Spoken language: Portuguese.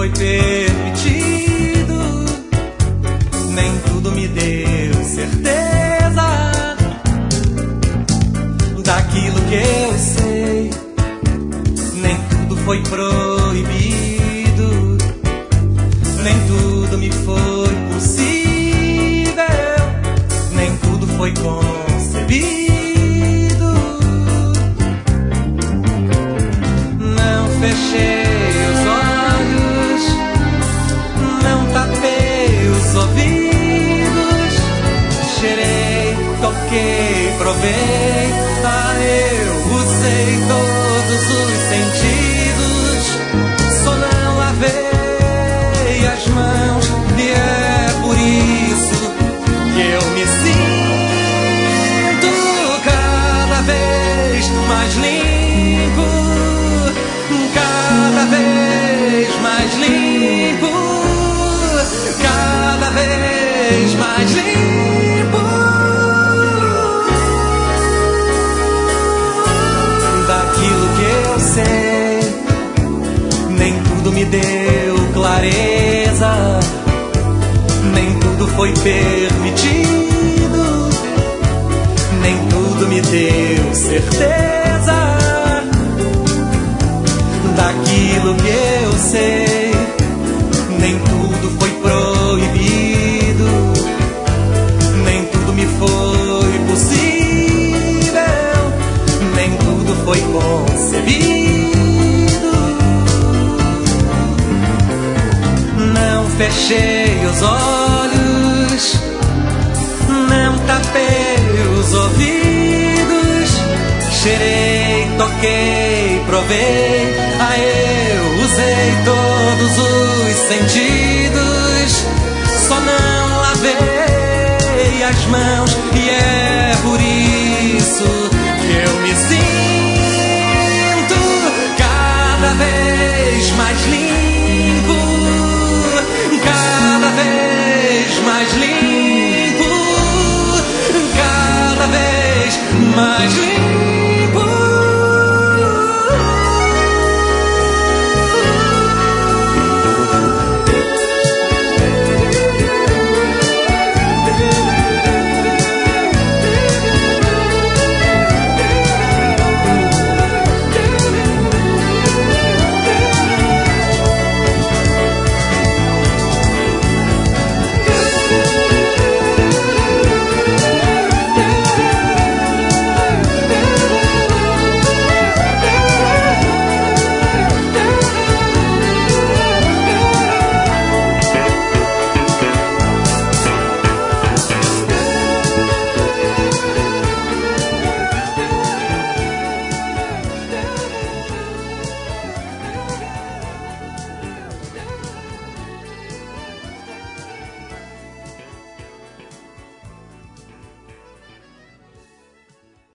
foi permitido, nem tudo me deu certeza daquilo que eu sei. Nem tudo foi proibido, nem tudo me foi possível, nem tudo foi concebido. Não fechei os olhos, não tapei os ouvidos, cheirei, toquei, provei, eu usei todos os sentidos, só não lavei as mãos, e é por isso que eu me sinto cada vez mais limpo, cada vez mais limpo, cada vez mais limpo. Daquilo que eu sei, nem tudo me deu clareza, nem tudo foi permitido, nem tudo me deu certeza. Daquilo que eu sei, nem tudo foi proibido, nem tudo me foi possível, nem tudo foi concebido. Não fechei os olhos, não tapei os ouvidos, cheirei, toquei, provei, eu usei todos os sentidos, só não lavei as mãos, e é por isso que eu me sinto cada vez mais limpo, cada vez mais limpo, cada vez mais limpo.